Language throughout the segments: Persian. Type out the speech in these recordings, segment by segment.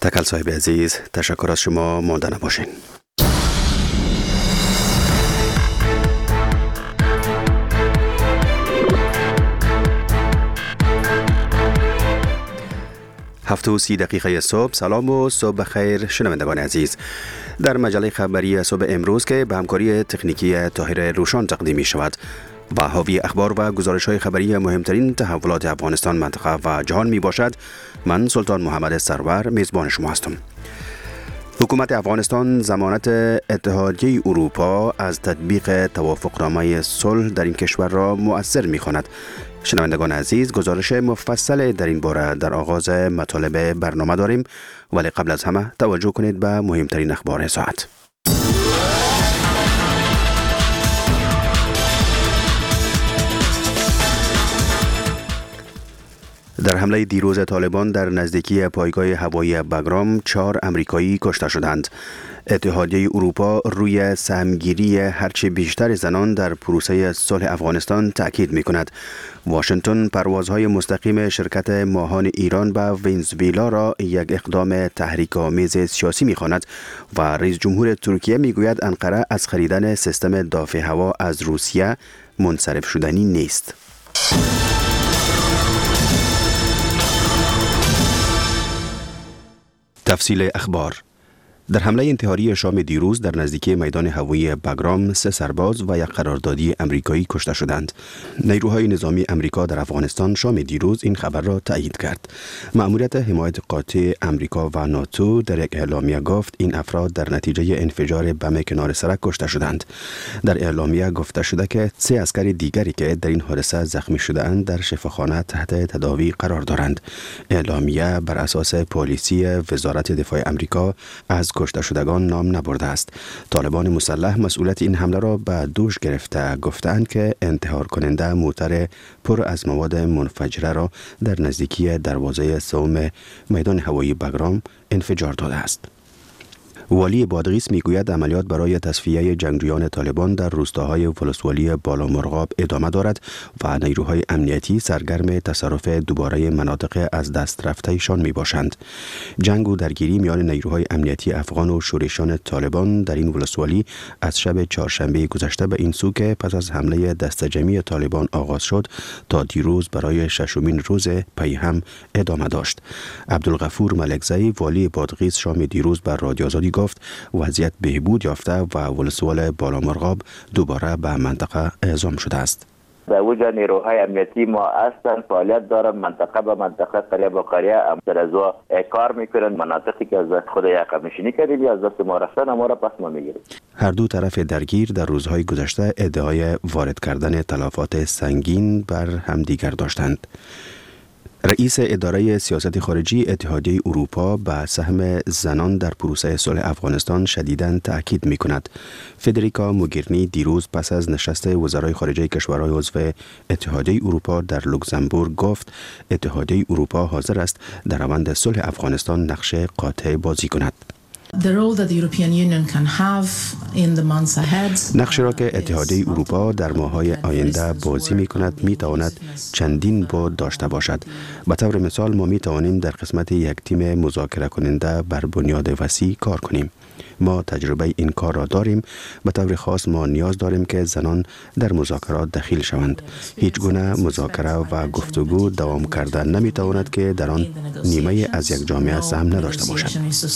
تکل صاحب عزیز، تشکر از شما. مانده نباشین. هفت و 30 دقیقه صبح. سلام و صبح بخیر شنوندگان عزیز. در مجله خبری صبح امروز که به همکاری تکنیکی طاهر روشان تقدیم می شود و حاوی اخبار و گزارش های خبری مهمترین تحولات افغانستان، منطقه و جهان می باشد، من سلطان محمد سرور میزبان شما هستم. حکومت افغانستان ضمانت اتحادیه اروپا از تطبیق توافقنامه صلح در این کشور را مؤثر می‌خواند. شنوندگان عزیز، گزارش مفصل در این باره در آغاز مطالب برنامه داریم، ولی قبل از همه توجه کنید به مهمترین اخبار ساعت. در حمله دیروز طالبان در نزدیکی پایگاه هوایی بگرام 4 امریکایی کشته شدند. اتحادیه اروپا روی سهمگیری هرچه بیشتر زنان در پروسه صلح افغانستان تأکید می‌کند. واشنگتن پروازهای مستقیم شرکت ماهان ایران به ونزوئلا را یک اقدام تحریک‌آمیز سیاسی می‌خواند و رئیس جمهور ترکیه می‌گوید انقره از خریدن سیستم دفاع هوا از روسیه منصرف شدنی نیست. تفصیل اخبار. در حمله انتحاری شام دیروز در نزدیکی میدان هوایی بگرام 3 سرباز و یک قراردادی امریکایی کشته شدند. نیروهای نظامی امریکا در افغانستان شام دیروز این خبر را تایید کرد. مأموریت حمایت قاطع امریکا و ناتو در یک اعلامیه گفت این افراد در نتیجه انفجار بم کنار سرک کشته شدند. در اعلامیه گفته شده که 3 عسکر دیگری که در این حادثه زخمی شده‌اند در شفاخانه تحت تداوی قرار دارند. اعلامیه بر اساس پالیسی وزارت دفاع امریکا از کشته شدگان نام نبرده است. طالبان مسلح مسئولیت این حمله را به دوش گرفته گفتند که انتحار کننده موتر پر از مواد منفجره را در نزدیکی دروازه سوم میدان هوایی بگرام انفجار داده است. والی بادغیس میگوید عملیات برای تصفیه جنگجویان طالبان در روستاهای ولسوالی بالامرغاب ادامه دارد و نیروهای امنیتی سرگرم تصرف دوباره مناطق از دست رفته‌شان میباشند. جنگ و درگیری میان نیروهای امنیتی افغان و شورشیان طالبان در این ولسوالی از شب چهارشنبه گذشته به این سو که پس از حمله دسته جمعی طالبان آغاز شد تا دیروز برای 6مین روز پی هم ادامه داشت. عبدالغفور ملکزئی والی بادغیس شام دیروز بر رادیو آزادی گفت وضعیت بهبود یافته و ولسوال بالامرغاب دوباره به منطقه اعزام شده است. در اوجا نیروهای امنیتی ما اصلا فعالیت دارن، منطقه به منطقه، قریه به قریه در ازوا کار میکنن. مناطقی که از خود عقب نشینی کردیم از دست ما رفتن ما را پس ما میگیریم. هر دو طرف درگیر در روزهای گذشته ادعای وارد کردن تلفات سنگین بر همدیگر داشتند. رئیس اداره سیاست خارجی اتحادیه اروپا به سهم زنان در پروسه صلح افغانستان شدیداً تأکید می‌کند. فدریکا موگرینی دیروز پس از نشست وزرای خارجه کشورهای عضو اتحادیه اروپا در لوکزامبورگ گفت اتحادیه اروپا حاضر است در روند صلح افغانستان نقش قاطع بازی کند. نقشی را که اتحادیه اروپا در ماه‌های آینده بازی می‌کند می‌تواند چندین بعد داشته باشد. به طور مثال ما می‌توانیم در قسمت یک تیم مذاکره کننده بر بنیاد وسیع کار کنیم. ما تجربه این کار را داریم. به طور خاص ما نیاز داریم که زنان در مذاکرات دخیل شوند. هیچ گونه مذاکره و گفتگو دوام کرده نمی‌تواند که در آن نیمه از یک جامعه سهم نداشته باشد.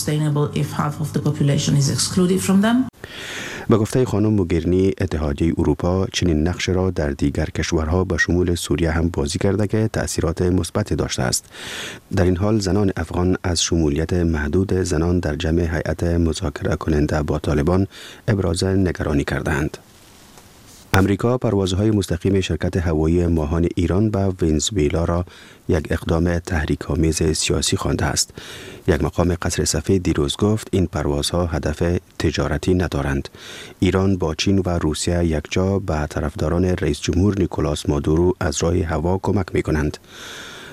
به گفته خانم موگرینی اتحادیه اروپا چنین نقش را در دیگر کشورها به شمول سوریه هم بازی کرده که تأثیرات مثبت داشته است. در این حال زنان افغان از شمولیت محدود زنان در جمع هیئت مذاکره کننده با طالبان ابراز نگرانی کردند. امریکا پروازهای مستقیم شرکت هوایی ماهان ایران به ونزوئلا را یک اقدام تحریک‌آمیز سیاسی خوانده است. یک مقام قصر سفید دیروز گفت این پروازها هدف تجارتی ندارند. ایران با چین و روسیه یکجا به طرفداران رئیس جمهور نیکولاس مادورو از راه هوا کمک می‌کنند.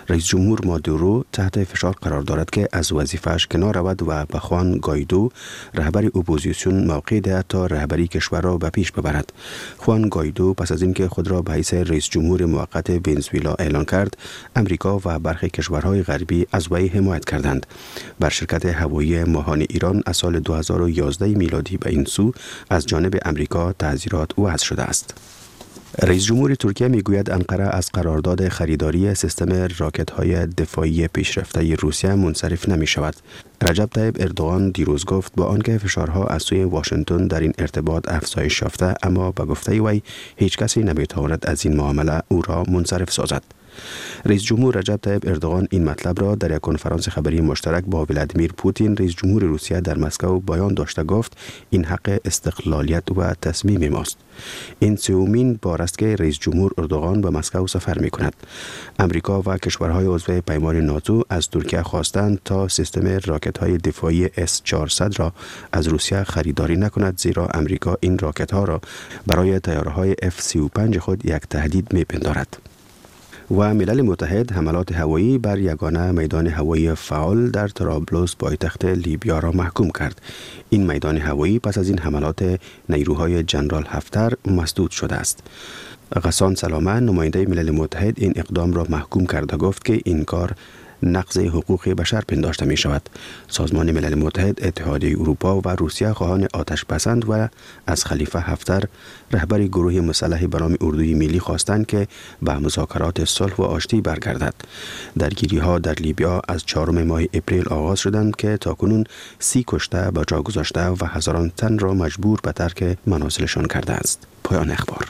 رئیس جمهور مادورو تحت فشار قرار دارد که از وظیفه‌اش کنار رود و به خوان گایدو رهبر اپوزیسیون موقع دهد تا رهبری کشور را به پیش ببرد. خوان گایدو پس از اینکه خود را به حیث رئیس جمهور موقت ونزوئلا اعلان کرد، امریکا و برخی کشورهای غربی از وی حمایت کردند. بر شرکت هوایی ماهان ایران از سال 2011 میلادی به این سو از جانب امریکا تعزیرات وضع شده است. رئیس جمهور ترکیه میگوید انقره از قرارداد خریداری سیستم راکت‌های دفاعی پیشرفته روسیه منصرف نمی شود. رجب طیب اردوغان دیروز گفت با آنکه فشارها از سوی واشنگتن در این ارتباط افزایش یافته، اما به گفته وی هیچ کسی نمیتواند از این معامله او را منصرف سازد. رئیس جمهور رجب طیب اردوغان این مطلب را در یک کنفرانس خبری مشترک با ولادیمیر پوتین رئیس جمهور روسیه در مسکو بیان داشته گفت این حق استقلالیت و تصمیم ماست. این سومین بار است که رئیس جمهور اردوغان به مسکو سفر می کند. امریکا و کشورهای عضو پیمان ناتو از ترکیه خواستند تا سیستم راکت‌های دفاعی S-400 را از روسیه خریداری نکند، زیرا امریکا این راکت‌ها را برای طیاره‌های F-35 خود یک تهدید می‌پندارد. و ملل متحد حملات هوایی بر یگانه میدان هوایی فعال در طرابلس پایتخت لیبیا را محکوم کرد. این میدان هوایی پس از این حملات نیروهای جنرال هفتر مسدود شده است. غسان سلامه نماینده ملل متحد این اقدام را محکوم کرد و گفت که این کار نقض حقوق بشر پنداشته می شود. سازمان ملل متحد، اتحادیه اروپا و روسیه خواهان آتش بسند و از خلیفه هفتر رهبر گروه مسلح برام اردوی ملی خواستند که به مذاکرات صلح و آشتی برگردد. درگیری ها در لیبیا از 4 ماه اپریل آغاز شدند که تاکنون 30 کشته به جا گذاشته و هزاران تن را مجبور به ترک منازلشان کرده است. پایان اخبار.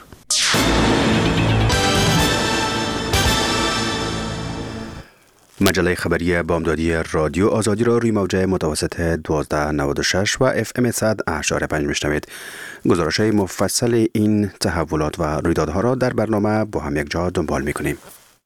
مجله خبری بامدادی رادیو آزادی را روی موجه متوسط 1296 و FM 100.5 میشنوید. گزارش‌های مفصل این تحولات و رویدادها را در برنامه با هم یک جا دنبال می‌کنیم.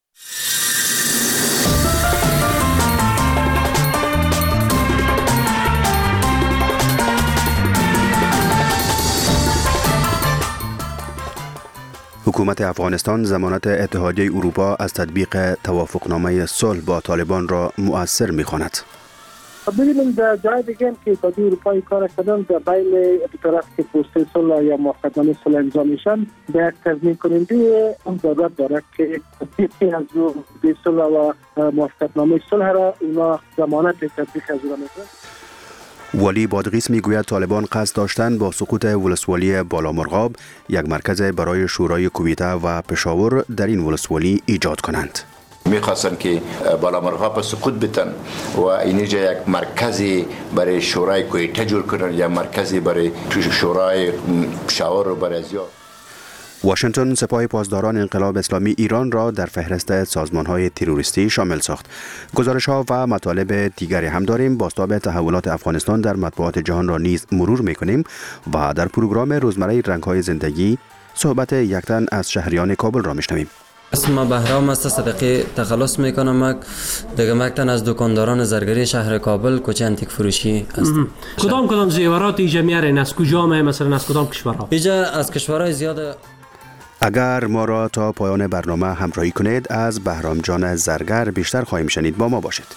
حکومت افغانستان ضمانت اتحادیه اروپا از تطبیق توافقنامه صلح با طالبان را مؤثر می‌خواند. ببینیم در جای دیگه که اتحادیه اروپا کار کردن در بین دو طرف که پروسه صلح یا موافقتنامه صلح امضا میشن، به تضمین کننده اون ضرورت داره که تطبیق از صلح و موافقتنامه صلح را اونا ضمانت تطبیق از اون میکنن. ولی بادغیس میگوید طالبان قصد داشتند با سقوط ولسوالی بالامرغاب یک مرکز برای شورای کویته و پشاور در این ولسوالی ایجاد کنند. میخواستن که بالامرغاب سقوط بتن و اینجا یک مرکزی برای شورای کویته جور کنن یا مرکزی برای شورای پشاور رو برای ازیا. واشنگتن سپاه پاسداران انقلاب اسلامی ایران را در فهرست سازمان‌های تروریستی شامل ساخت. گزارش‌ها و مطالب دیگری هم داریم. بازتاب تحولات افغانستان در مطبوعات جهان را نیز مرور می‌کنیم و در پروگرام روزمره رنگ‌های زندگی صحبت یک تن از شهریان کابل را می‌شنویم. اسم بهرام است. صدقه تخلص میکنم دیگه مکتن از دکانداران زرگری شهر کابل کوچه انتیک فروشی است. کدام زیورات اینجا میارین؟ از کجا مثلا از کدام کشورها؟ اینجا از کشورهای زیاد. اگر ما را تا پایان برنامه همراهی کنید از بهرام جان زرگر بیشتر خواهیم شنید. با ما باشید.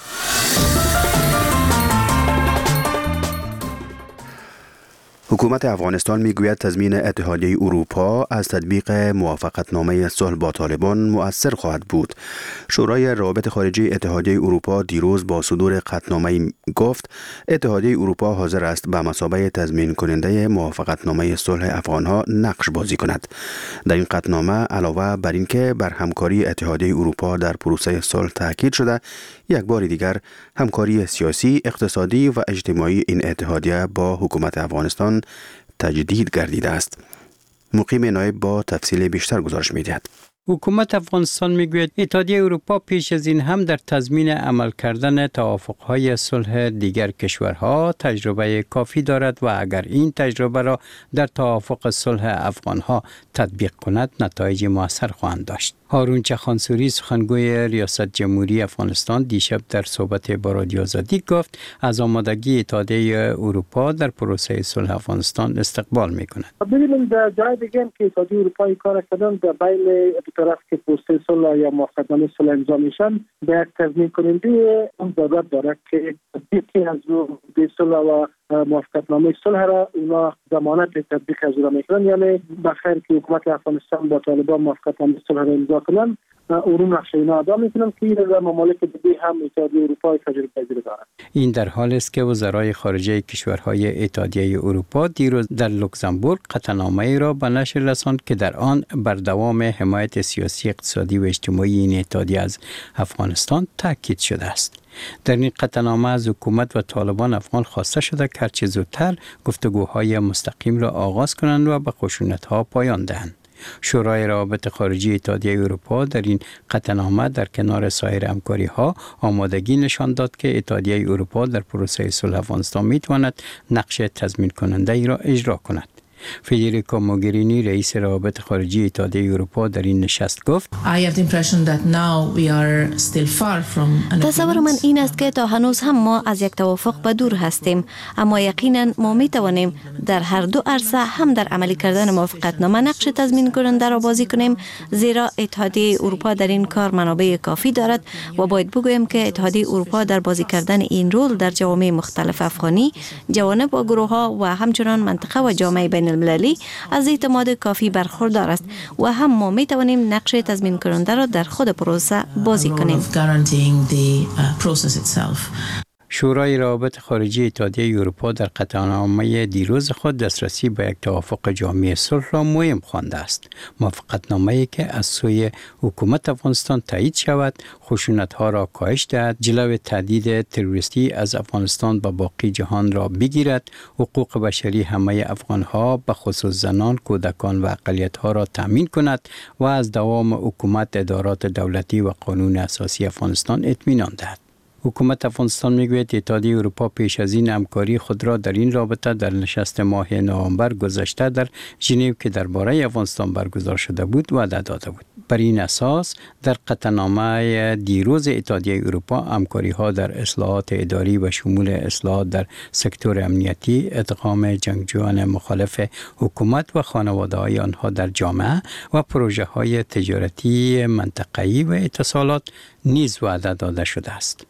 حکومت افغانستان میگوید تضمین اتحادیه اروپا از تطبیق موافقتنامه صلح با طالبان مؤثر خواهد بود. شورای روابط خارجی اتحادیه اروپا دیروز با صدور قطعنامه گفت اتحادیه اروپا حاضر است به مثابه تضمین کننده موافقتنامه صلح افغانها نقش بازی کند. در این قطعنامه علاوه بر اینکه بر همکاری اتحادیه اروپا در پروسه صلح تاکید شده، یک بار دیگر همکاری سیاسی، اقتصادی و اجتماعی این اتحادیه با حکومت افغانستان تجدید گردیده است. مقیم نایب با تفصیل بیشتر گزارش می‌دهد. حکومت افغانستان میگوید اتحادیه اروپا پیش از این هم در تضمین عمل کردن توافق‌های صلح دیگر کشورها تجربه کافی دارد و اگر این تجربه را در توافق صلح افغانها تطبیق کند نتایج مؤثر خواهند داشت. هارون چخانسوری سخنگوی ریاست جمهوری افغانستان دیشب در صحبت با رادیو آزادی گفت از آمادگی اتحادیه اروپا در پروسه صلح افغانستان استقبال می‌کند. ببینیم در جای دیگه که اتحادیه اروپایی کار کردن در بین دو طرف که پروسه صلح یا موافقتنامه صلح امضا میشن به تضمین کننده اون ضرورت داره که یکی از دو صلح و موافقتنامه صلح را اونا ضمانت تطبیق از اون میکنن، یعنی بخیر که حکومت افغانستان با طالبان موافقتنامه صلح را امضا کنن اون نقشه اینا ادا میکنن که این ممالک دیگه هم اتحادیه اروپا تجربه پذیر دارند. این در حالی است که وزرای خارجه کشورهای اتحادیه اروپا دیروز در لوکزامبورگ قطعنامه‌ای را به نشر رساند که در آن بر دوام حمایت سیاسی، اقتصادی و اجتماعی این اتحادیه از افغانستان تاکید شده است. در این قطعنامه از حکومت و طالبان افغان خواسته شده که هرچه زودتر گفتگوهای مستقیم را آغاز کنند و به خشونت‌ها پایان دهند. شورای روابط خارجی اتحادیه اروپا در این قطعنامه در کنار سایر همکاری‌ها آمادگی نشان داد که اتحادیه اروپا در پروسه صلح افغانستان می‌تواند نقش تضمین کننده ای را اجرا کند. فدریکا موگرینی رئیس روابط خارجی اتحادیه اروپا در این نشست گفت تصور من این است که تا هنوز هم ما از یک توافق به دور هستیم، اما یقینا ما می توانیم در هر دو عرصه هم در عملی کردن موافقتنامه نقش تضمین کننده را بازی کنیم، زیرا اتحادیه اروپا در این کار منابع کافی دارد و باید بگویم که اتحادیه اروپا در بازی کردن این رول در جوامع مختلف افغانی، جوانب و گروه‌ها و همچنان منطقه و جامعه بین المللی از اعتماد کافی برخوردار است و هم ما می توانیم نقش تضمین کننده را در خود پروسه بازی کنیم. شورای روابط خارجی اتحادیه اروپا در قطعنامه دیروز خود دسترسی به یک توافق جامع صلح را مهم خوانده است. موافقتنامه‌ای که از سوی حکومت افغانستان تایید شود، خشونت‌ها را کاهش دهد، جلوی تهدید تروریستی از افغانستان به باقی جهان را بگیرد، حقوق بشری همه افغان‌ها به خصوص زنان، کودکان و اقلیت‌ها را تامین کند و از دوام حکومت، ادارات دولتی و قانون اساسی افغانستان اطمینان دهد. حکومت افغانستان میگوید اتحادیه اروپا پیش از این همکاری خود را در این رابطه در نشست ماه نوامبر گذشته در ژنو که درباره افغانستان برگزار شده بود وعده داده بود. بر این اساس در قطعنامه دیروز اتحادیه اروپا همکاری‌ها در اصلاحات اداری و شمول اصلاحات در سکتور امنیتی، ادغام جنگجویان مخالف حکومت و خانواده‌های آنها در جامعه و پروژه‌های تجارتی منطقه‌ای و اتصالات نیز وعده داده شده است.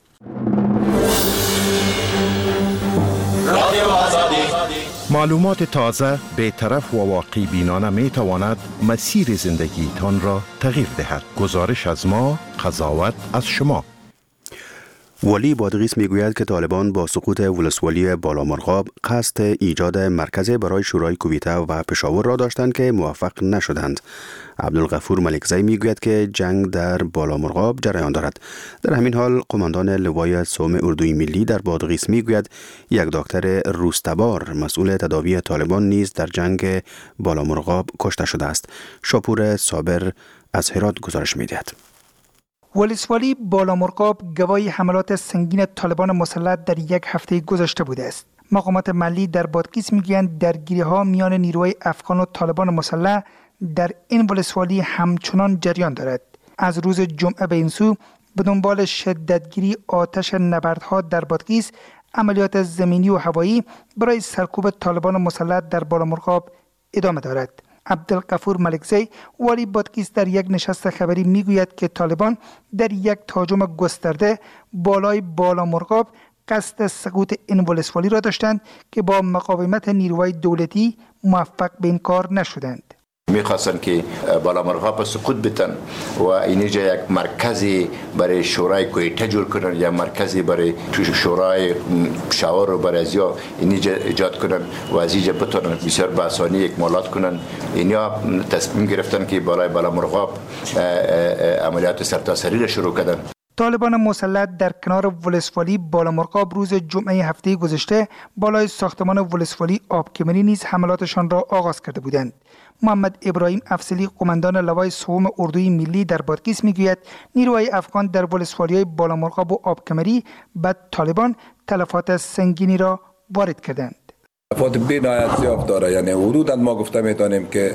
معلومات تازه، بی‌طرف و واقعی بینانه می تواند مسیر زندگیتان را تغییر دهد. گزارش از ما، قضاوت از شما. ولی بادغیس میگوید که طالبان با سقوط ولسوالی بالامرغاب قصد ایجاد مرکز برای شورای کویته و پشاور را داشتند که موفق نشدند. عبدالغفور ملکزی میگوید که جنگ در بالامرغاب جریان دارد. در همین حال قماندان لوای سوم اردوی ملی در بادغیس میگوید یک دکتر روستبار مسئول تداوی طالبان نیز در جنگ بالامرغاب کشته شده است. شاپور صابر از هرات گزارش میدهد. ولسوالی بالامرغاب گواهی حملات سنگین طالبان مسلح در یک هفته گذشته بوده است. مقامات محلی در بادغیس میگویند درگیری‌ها میان نیروهای افغان و طالبان مسلح در این ولسوالی همچنان جریان دارد. از روز جمعه به این سو به دنبال شدتگیری آتش نبردها در بادغیس، عملیات زمینی و هوایی برای سرکوب طالبان مسلح در بالامرغاب ادامه دارد. عبدالغفور ملکزی والی بادغیس در یک نشست خبری میگوید که طالبان در یک تهاجم گسترده بالای بالامرغاب قصد سقوط این ولسوالی را داشتند که با مقاومت نیروهای دولتی موفق به این کار نشدند. میخواستن که بالامرغاب سقوط بتن و اینجا یک مرکزی برای شورای کویته جور کنن، یا مرکزی برای شورای پشاور رو برای ازیا اینجا ایجاد کنن و از اینجا بتونن بسیار به آسانی اکمالات کنن. اینا تصمیم گرفتن که بالای بالامرغاب عملیات سرتاسری را شروع کردن. طالبان مسلح در کنار ولسوالی بالامرغاب روز جمعه هفته گذشته بالای ساختمان ولسوالی آبکمری نیز حملاتشان را آغاز کرده بودند. محمد ابراهیم افضلی قماندان لوای سوم اردوی ملی در بادغیس میگوید نیروهای افغان در ولسوالی‌های بالامرغاب و آبکمری به طالبان تلفات سنگینی را وارد کردند. تلفات بی‌نهایت زیاد داره، یعنی حدوداً ما گفته میتونیم که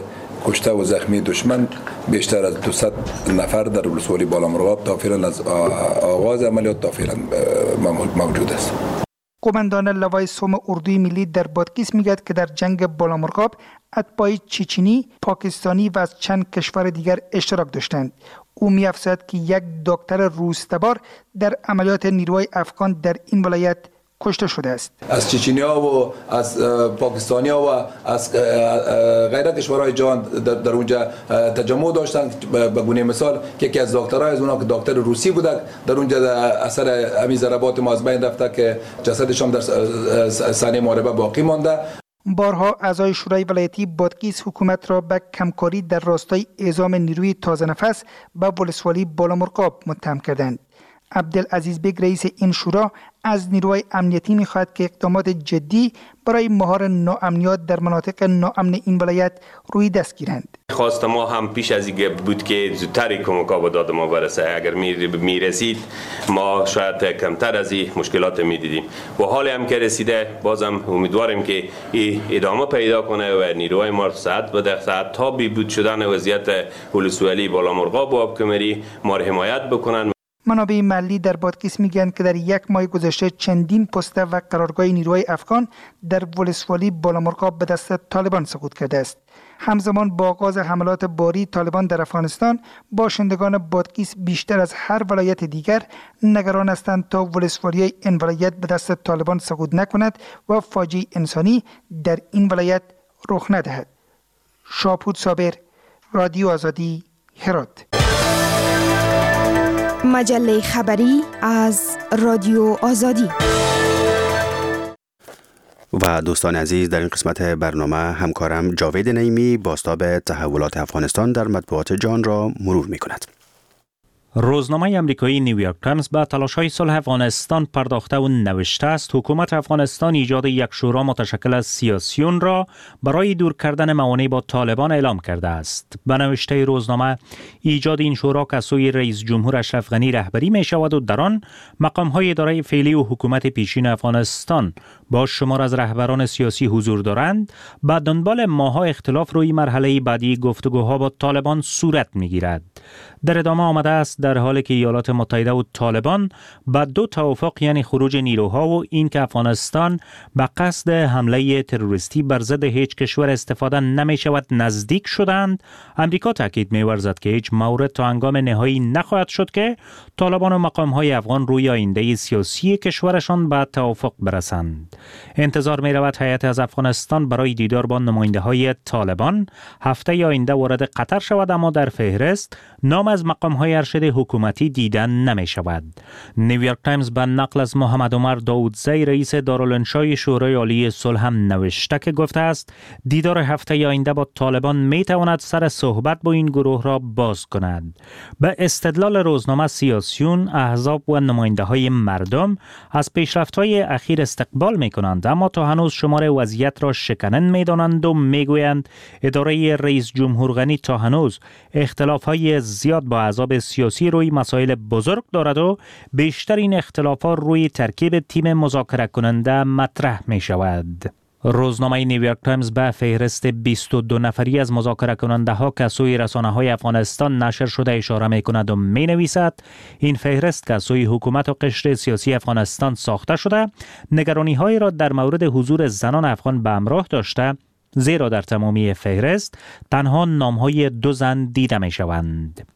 کشته و زخمی دشمن بیشتر از 200 نفر در ولسوالی بالامرغاب تا فعلا از آغاز عملیات تا فعلا موجود است. قماندان لوای سوم اردوی ملی در بادغیس میگوید که در جنگ بالامرغاب اتباع چچنی، پاکستانی و از چند کشور دیگر اشتراک داشتند. او می‌افزاید که یک دکتر روس‌تبار در عملیات نیروهای افغان در این ولایت کشته شده است. از چچنی‌ها و از پاکستانی‌ها و از غیر کشورهای جهان در اونجا تجمع داشتند. به گونه مثال که یکی از دکترها از اونها که دکتر روسی بوده در اونجا اثر همین ضربات ما از بین رفته که جسدشان در صحنه محاربه باقی مانده. بارها اعضای شورای ولایتی بادغیس حکومت را به کمکاری در راستای اعزام نیروی تازه نفس به ولسوالی بالامرغاب متهم کردند. عبدالعزیز بیگ رئیس این شورا از نیروهای امنیتی می‌خواهد که اقدامات جدی برای مهار ناامنیات در مناطق ناامن این ولایت روی دست گیرند. خواست ما هم پیش از این بود که زودتر کمک‌ها به داد ما برسه. اگر میرسید ما شاید کمتر از این مشکلات میدیدیم. و حالی هم که رسیده بازم امیدواریم که ادامه پیدا کنه و نیروهای ما صحت بده تا بی‌بود شدن وضعیت ولسوالی بالامرغاب و آبکمری ما را حمایت بکنن. منابع محلی در بادغیس میگن که در یک ماه گذشته چندین پست و قرارگاه نیروهای افغان در ولسوالی بالامرغاب به دست طالبان سقوط کرده است. همزمان با آغاز حملات باری طالبان در افغانستان، باشندگان بادغیس بیشتر از هر ولایت دیگر نگران هستند تا ولسوالی این ولایت به دست طالبان سقوط نکند و فاجعه انسانی در این ولایت رخ ندهد. شاپور صابر، رادیو آزادی، هرات. مجله خبری از رادیو آزادی. و دوستان عزیز، در این قسمت برنامه همکارم جاوید نعیمی بازتاب تحولات افغانستان در مطبوعات جهان را مرور می کند. روزنامه آمریکایی نیویورک تایمز به تلاش‌های صلح افغانستان پرداخته و نوشته است حکومت افغانستان ایجاد یک شورا متشکل از سیاسیون را برای دور کردن موانع با طالبان اعلام کرده است. به نوشته روزنامه، ایجاد این شورا که سوی رئیس جمهور اشرف غنی رهبری می شود و در آن مقام‌های اداره فعلی و حکومت پیشین افغانستان با شمار از رهبران سیاسی حضور دارند، به دنبال ماه‌ها اختلاف روی مرحله بعدی گفتگوها با طالبان صورت می‌گیرد. در ادامه آمده است در حالی که ایالات متحده و طالبان با دو توافق یعنی خروج نیروها و این که افغانستان به قصد حمله تروریستی بر ضد هیچ کشور استفاده نمی شود نزدیک شدند، امریکا تاکید می ورزد که هیچ مورد تا هنگام نهایی نخواهد شد که طالبان و مقام‌های افغان روی آینده سیاسی کشورشان به توافق برسند. انتظار می رود هیئت از افغانستان برای دیدار با نماینده‌های طالبان هفته آینده وارد قطر شود، اما در فهرست نام از مقام‌های ارشد حکومتی دیدن نمی شود. نیویورک تایمز به نقل از محمد عمر داودزی رئیس دارالانشای شورای عالی صلح هم نوشته که گفته است دیدار هفته آینده با طالبان می تواند سر صحبت با این گروه را باز کند. به استدلال روزنامه، سیاسیون، احزاب و نماینده‌های مردم از پیشرفت‌های اخیر استقبال می کنند، اما تا هنوز شمار وضعیت را شکنن می دانند و می گویند اداره رئیس جمهور غنی تا هنوز اختلاف‌های زیاد با احزاب سیاسی روی مسائل بزرگ دارد و بیشتر این اختلافات روی ترکیب تیم مذاکره کننده مطرح می شود. روزنامه نیویورک تایمز به فهرست 22 نفری از مذاکره کننده ها که سوی رسانه های افغانستان نشر شده اشاره می کند و می نویسد این فهرست که سوی حکومت و قشر سیاسی افغانستان ساخته شده نگرانی های را در مورد حضور زنان افغان به همراه داشته، زیرا در تمامی فهرست تنها نام‌های 2 زن دیده می شوند.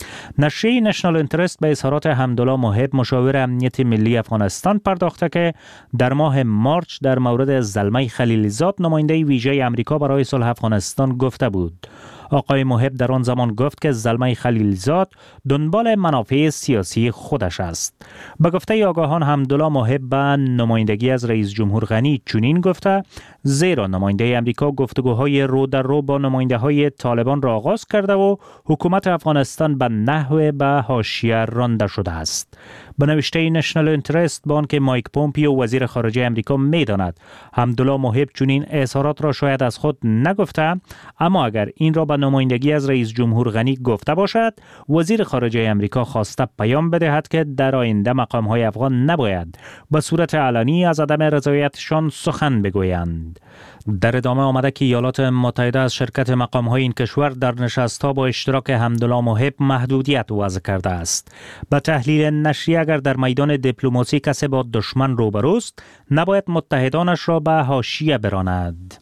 نشریه نشنال اینترست به اظهارات حمدالله محب مشاور امنیت ملی افغانستان پرداخته که در ماه مارچ در مورد زلمه خلیلزاد نماینده ویژه امریکا برای صلح افغانستان گفته بود. آقای محب در آن زمان گفت که زلمه خلیلزاد دنبال منافع سیاسی خودش است. به گفته آگاهان، حمدالله محب به نمایندگی از رئیس جمهور غنی چنین گفته زیرا نماینده امریکا گفتگوهای رو در رو با نماینده های طالبان را آغاز کرده و حکومت افغانستان به نحو به حاشیه رانده شده است. به نوشته نشنال اینترست با آنکه مایک پومپیو وزیر خارجه امریکا می‌داند حمدالله محب چنین اظهارات را شاید از خود نگفته، اما اگر این را به به نمایندگی از رئیس جمهور غنی گفته باشد، وزیر خارجه امریکا خواسته پیام بدهد که در آینده مقام‌های افغان نباید به صورت علنی از عدم رضایتشان سخن بگویند. در ادامه آمده که ایالات متحده از شرکت مقام‌های این کشور در نشست‌ها با اشتراک حمدالله محب محدودیت وضع کرده است. به تحلیل نشریه اگر در میدان دیپلماسی کسی با دشمن روبروست، نباید متحدانش را به حاشیه براند.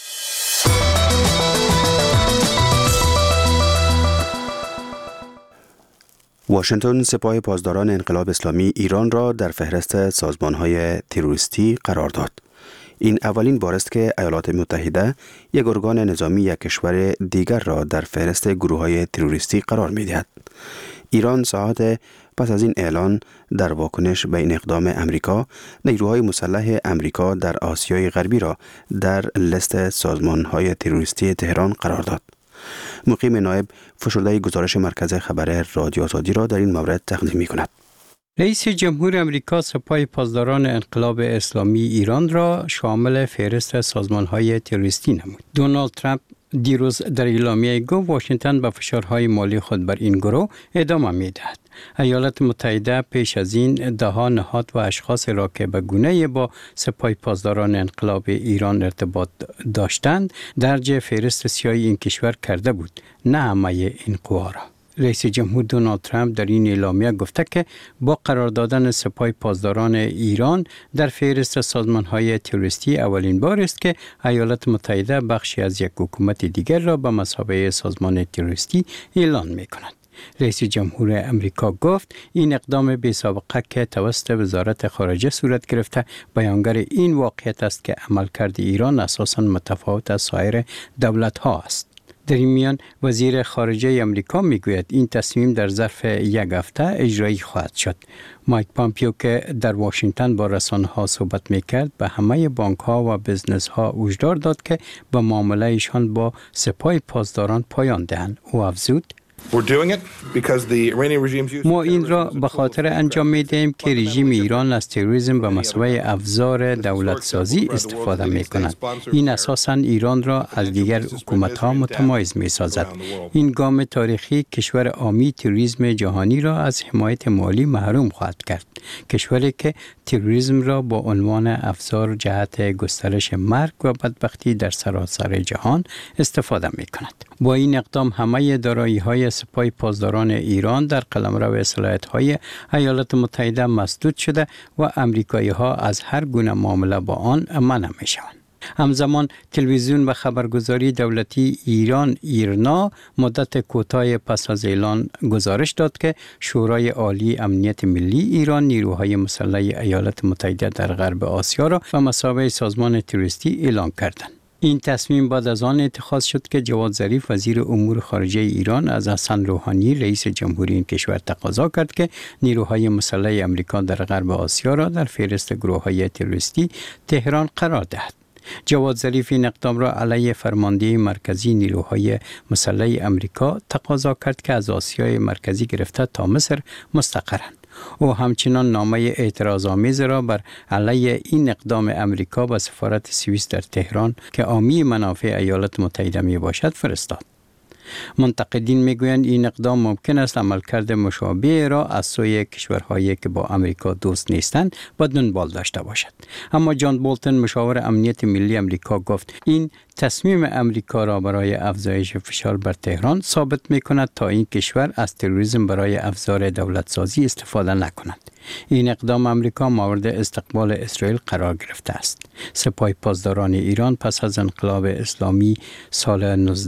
واشنگتن سپاه پاسداران انقلاب اسلامی ایران را در فهرست سازمان‌های تروریستی قرار داد. این اولین بار است که ایالات متحده یک ارگان نظامی یک کشور دیگر را در فهرست گروه‌های تروریستی قرار می‌دهد. ایران ساعات پس از این اعلان در واکنش به این اقدام امریکا، نیروهای مسلح امریکا در آسیای غربی را در لیست سازمان‌های تروریستی تهران قرار داد. مقیم نایب فشرده گزارش مرکز خبر رادیو آزادی را در این مورد تقدیم می‌کند. رئیس جمهور امریکا سپاه پاسداران انقلاب اسلامی ایران را شامل فهرست سازمان‌های تروریستی نمود. دونالد ترامپ دیروز در اعلامیه گفت واشنگتن به فشارهای مالی خود بر این گروه ادامه می‌دهد. ایالات متحده پیش از این ده‌ها نهاد و اشخاص را که به گونه‌ای با سپاه پاسداران انقلاب ایران ارتباط داشتند درج فهرست سیاه این کشور کرده بود، نه همه این قوا را. رئیس جمهور دونالد ترامپ در این اعلامیه گفته که با قرار دادن سپاه پاسداران ایران در فهرست سازمان‌های تروریستی اولین بار است که ایالات متحده بخشی از یک حکومت دیگر را به مثابه سازمان تروریستی اعلان می‌کند. رئیس جمهور امریکا گفت این اقدام بی سابقه که توسط وزارت خارجه صورت گرفته بیانگر این واقعیت است که عملکرد ایران اساساً متفاوت از سایر دولت‌ها است. در این میان وزیر خارجه امریکا میگوید این تصمیم در ظرف یک هفته اجرایی خواهد شد. مایک پامپیو که در واشنگتن با رسانه‌ها صحبت میکرد به همه بانک‌ها و بزنس‌ها هشدار داد که به معامله‌شان با سپاه پاسداران پایان دهند. او افزود ما این را به خاطر انجام می‌دهیم که رژیم ایران از تروریسم به مسابقه ابزار دولت سازی استفاده می‌کند. این اساساً ایران را از دیگر حکومت‌ها متمایز می‌سازد. این گام تاریخی کشور حامی تروریسم جهانی را از حمایت مالی محروم خواهد کرد. کشوری که تروریسم را با عنوان افزار جهت گسترش مرگ و بدبختی در سراسر جهان استفاده می‌کند. با این اقدام همه دارایی‌های سپاه پاسداران ایران در قلمرو صلاحیت‌های ایالات متحده مسدود شده و امریکایی‌ها از هر گونه معامله با آن منع می‌شوند. همزمان تلویزیون و خبرگزاری دولتی ایرنا مدت کوتاه پس از اعلان گزارش داد که شورای عالی امنیت ملی ایران نیروهای مسلح ایالات متحده در غرب آسیا را به مثابه سازمان تروریستی اعلان کردند. این تصمیم بعد از آن اتخاذ شد که جواد ظریف وزیر امور خارجه ایران از حسن روحانی رئیس جمهوری این کشور تقاضا کرد که نیروهای مسلح امریکا در غرب آسیا را در فهرست گروه‌های تروریستی تهران قرار دهد. جواد ظریف این اقدام را علیه فرمانده مرکزی نیروهای مسلح امریکا تقاضا کرد که از آسیای مرکزی گرفته تا مصر مستقرند. او همچنان نامه اعتراض‌آمیز را بر علیه این اقدام امریکا به سفارت سوئیس در تهران که حامی منافع ایالات متحده می باشد فرستاد. منتقدین میگویند این اقدام ممکن است عملکرد مشابه را از سوی کشورهایی که با امریکا دوست نیستند به دنبال داشته باشد. اما جان بولتن مشاور امنیت ملی امریکا گفت این تصمیم امریکا را برای افزایش فشار بر تهران ثابت می‌کند تا این کشور از تروریسم برای ابزار دولت‌سازی استفاده نکند. این اقدام امریکا مورد استقبال اسرائیل قرار گرفته است. سپاه پاسداران ایران پس از انقلاب اسلامی سال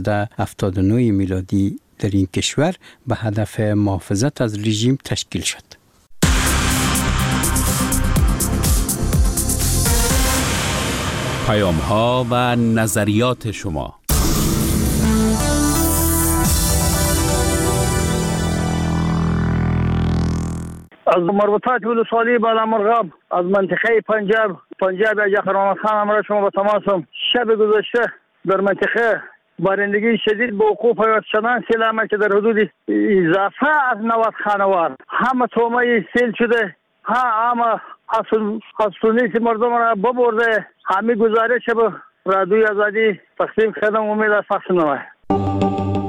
1979 میلادی در این کشور به هدف محافظت از رژیم تشکیل شد. پیام‌ها و نظریات شما. از مربوطات ولسوالی بالامرغاب از منطقه پنجاب جعفر محمد خان امروز شما با تماسم. شب گذشته در منطقه بارندگی شدید به وقوع پیوست شدن سیل عمل که در حدود اضافه از 90 خانوار همه تومه سیل شده، همه حسونیس مردم را ببرده. همه گزارش به رادیوی آزادی تقسیم کردم. امید است پخش نماید.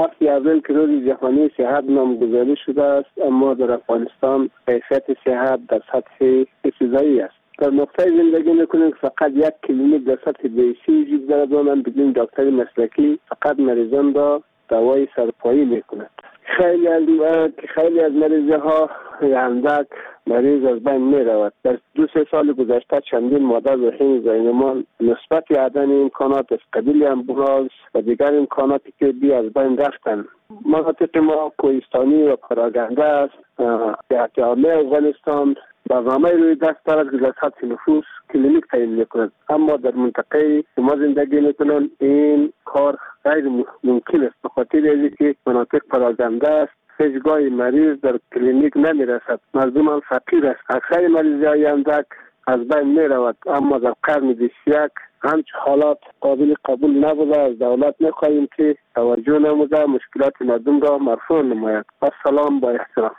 7 اپریل که روز جهانی صحت نامگذاری شده است، اما در افغانستان کیفیت صحت در سطح ابتدایی است. در نقطه زندگی میکنیم فقط یک کلینیک در سطح بیسی وجود دارد و من بدون دکتر مسلکی فقط مریضان را دوای سرپایی میکند. خیلی از مریضه ها اندک مریض از بین می رود. در 2-3 سال گذشته چندین مادر و حین زایمان نسبت عدم امکانات از قبیل امبولانس و دیگر امکاناتی که از بین رفتن. مناطق ما کوهستانی و پراگنده است. جهت عامه افغانستان برنامه روی دست دارد که در سطح نفوس کلینیک تعیین میکند، اما در منطقه که ما زندگی میکنیم این کار غیر ممکن است، به خاطر اینکه مناطق پراگنده است. هیچگاه مریض در کلینیک نمی رسد. مردم هم فقیر است. اکثر مریضای اندک از بین می رود، اما در قرن 21 همچه حالات قابل قبول نبوده. از دولت می خواهیم که توجه نموده مشکلات مردم را مرفوع نماید. السلام با احترام.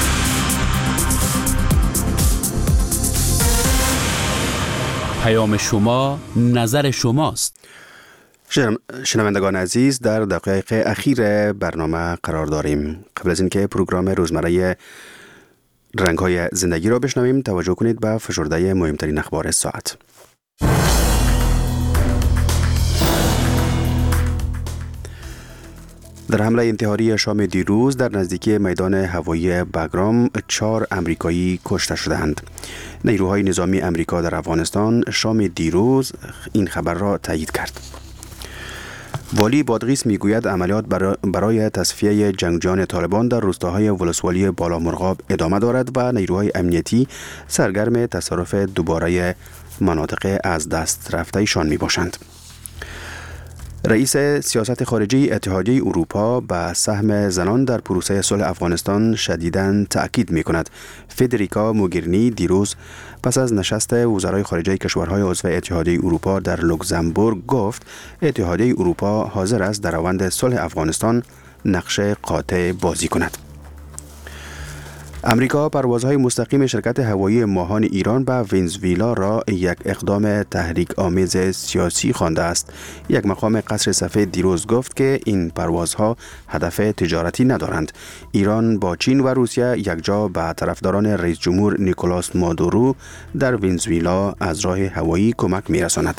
پیام شما نظر شماست. شنوندگان عزیز، در دقایق اخیر برنامه قرار داریم. قبل از اینکه پروگرام روزمره رنگ‌های زندگی را بشنویم، توجه کنید به فشرده مهمترین اخبار ساعت. در حمله انتحاری شام دیروز در نزدیکی میدان هوایی بگرام 4 امریکایی کشته شدند. نیروهای نظامی امریکا در افغانستان شام دیروز این خبر را تایید کرد. والی بادغیس میگوید عملیات برای تصفیه جنگجویان طالبان در روستاهای ولسوالی بالامرغاب ادامه دارد و نیروهای امنیتی سرگرم تصرف دوباره مناطق از دست رفته ایشان می باشند. رئیس سیاست خارجی اتحادیه اروپا به سهم زنان در پروسه صلح افغانستان شدیداً تأکید می کند. فدریکا موگرینی دیروز پس از نشست وزرای خارجه کشورهای عضو اتحادیه اروپا در لوکزامبورگ گفت اتحادیه اروپا حاضر است در روند صلح افغانستان نقش قاطع بازی کند. امریکا پروازهای مستقیم شرکت هوایی ماهان ایران به ونزوئلا را یک اقدام تحریک آمیز سیاسی خوانده است. یک مقام قصر سفید دیروز گفت که این پروازها هدف تجارتی ندارند. ایران با چین و روسیه یکجا به طرفداران رئیس جمهور نیکولاس مادورو در ونزوئلا از راه هوایی کمک می‌رساند.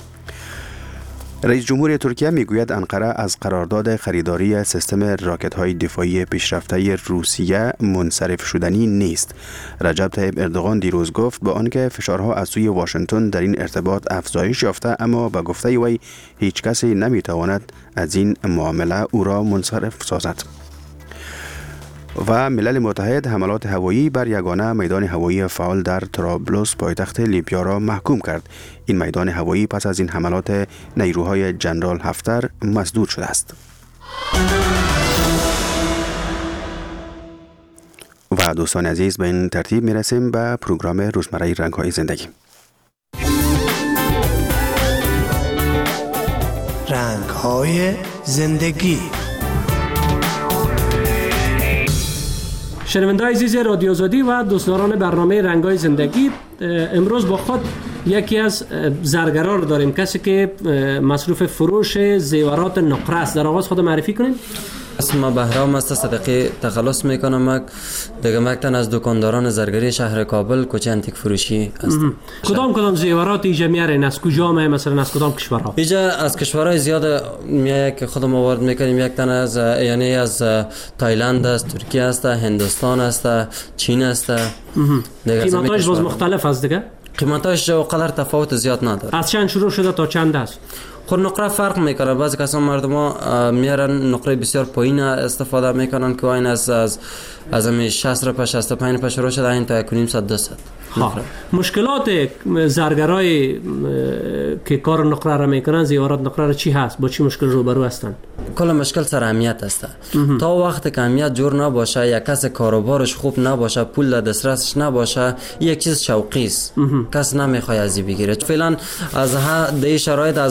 رئیس جمهور ترکیه میگوید انقره از قرارداد خریداری سیستم راکت‌های دفاعی پیشرفته روسیه منصرف شدنی نیست. رجب طیب اردوغان دیروز گفت با آنکه فشارها از سوی واشنگتن در این ارتباط افزایش یافته، اما به گفته وی هیچ کسی نمیتواند از این معامله او را منصرف سازد. و ملل متحد حملات هوایی بر یگانه میدان هوایی فعال در طرابلس پایتخت لیبیا را محکوم کرد. این میدان هوایی پس از این حملات نیروهای جنرال هفتر مسدود شده است. و دوستان عزیز، به این ترتیب میرسیم به پروگرام روزمره رنگ‌های زندگی. رنگ‌های زندگی. شنونده‌های عزیز رادیو آزادی و دوستداران برنامه رنگ‌های زندگی، امروز با خود یکی از زرگران رو داریم، کسی که مصروف فروش زیورات نقره است. در آغاز خود معرفی کنیم. اسم بهرام است، صدقه تخلص میکنم. دیگه مکتن از دکانداران زرگری شهر کابل، کوچه انتیک فروشی است. کدام زیورات اینجا میارین؟ از کجا میه؟ مثلا از کدام کشورها؟ اینجا از کشورهای زیاد میایه که خودم آورد میکنیم. یک تن از یعنی از تایلند است، ترکیه است، هندوستان است، چین است. قیمتاش باز مختلف است دیگه؟ قیمتاش قدر تفاوت زیاد نداره. از چند شروع شده تا چند است؟ خود نقره فرق میکنه. بعضی کسان مردم میارن نقره بسیار پایین استفاده میکنن که این از همین 60 روپیه 65 روپیه شروع شده این تا 1.5 مشکلات زرگرای که کار نقره را میکنن، زیورات نقره را چی هست؟ با چی مشکل روبرو هستن؟ کل مشکل سر اهمیت است. تا وقتی که اهمیت جور نباشه، یک کس کاروبارش خوب نباشه، پول در دسترسش نباشه، یک چیز شوقی است. کس نمیخواد ازی بگیره. فعلا از این شرایط از همه کار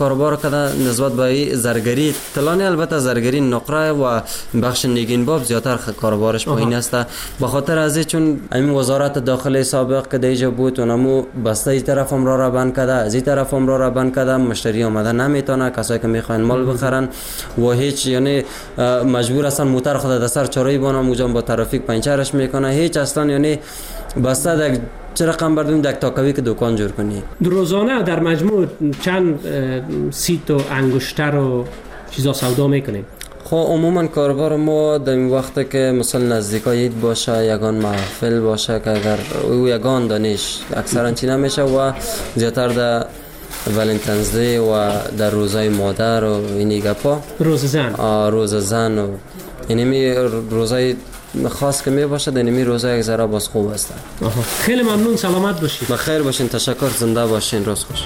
کاروبار کرده نسبت به زرگری طلانی. البته زرگری نقره و بخش نگین باب زیاتر کاروبارش پایین است، به خاطر از چون همین وزارت داخله سابق که دیجا بود اونمو بسته این طرف هم را بند کرده، از این طرف هم را بند کرده، مشتری آمده نمیتونه، کسایی که میخواین مال بخرن و هیچ یعنی مجبور هستن موتر خود در سر چاره‌ای بانم اونجا با ترافیک پنچرش میکنه، هیچ اصلا یعنی بسته در چه رقم بردیم دک تاکوی که دکان جور کنی. روزانه در مجموع چند سیت و انگشتر و چیزا سودا میکنیم؟ خب عموما کاربار ما در این وقت که مثلا نزدیکای عید باشه، یگان محفل باشه که اگر او یگان دانش اکثرا چی نمیشه و زیاتر در ولنتینز دی و در روزای مادر و اینی گپا، روز زن و اینمی روزای خاص که می باشه، اینمی روزای یک ذره باز خوب است. خیلی ممنون، سلامت باشین. بخیر باشین، تشکر، زنده باشین، روز خوش.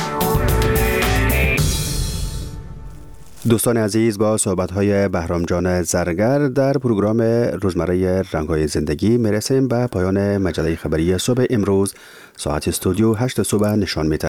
دوستان عزیز، با صحبت‌های بهرام جان زرگر در پروگرام روزمره رنگ‌های زندگی میرسیم به پایان مجله خبری صبح امروز. ساعت استودیو 8 صبح نشان می‌دهد